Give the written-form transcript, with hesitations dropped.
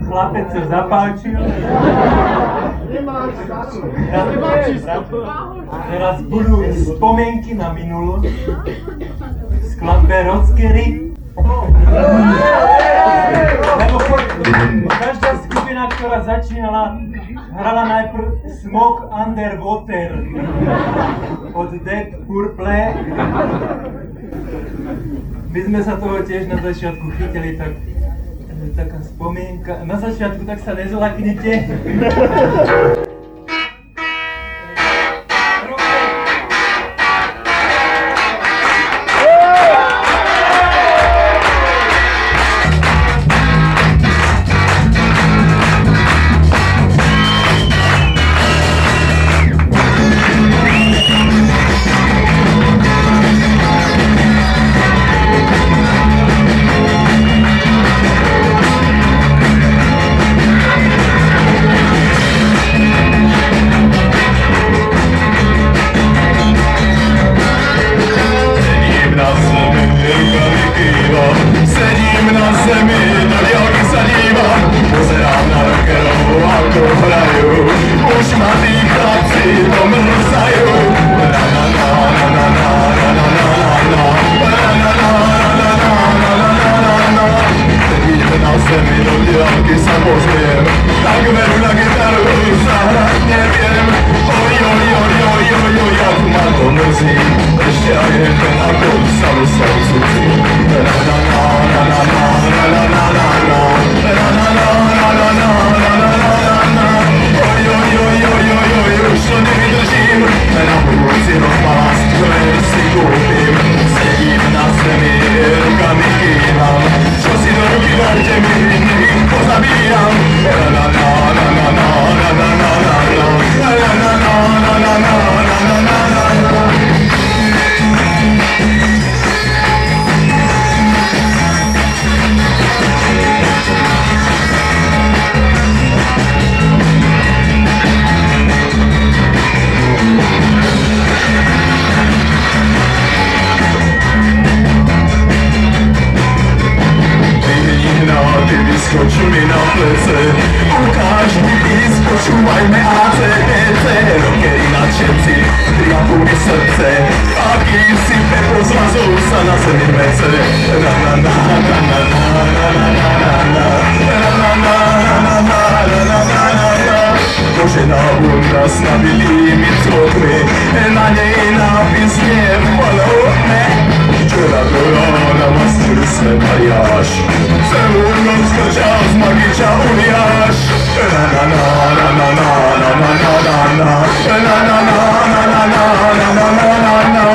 Chlapec sa zapáčil. Teraz budú spomienky na minulosť v skladbe Rockery. Lebo každá skupina, ktorá začínala, hrala najprv Smoke Underwater od Dead Purple. My sme sa toho tiež na začiatku chytili, tak taká spomienka. Na začiatku tak sa nezlaknete. Na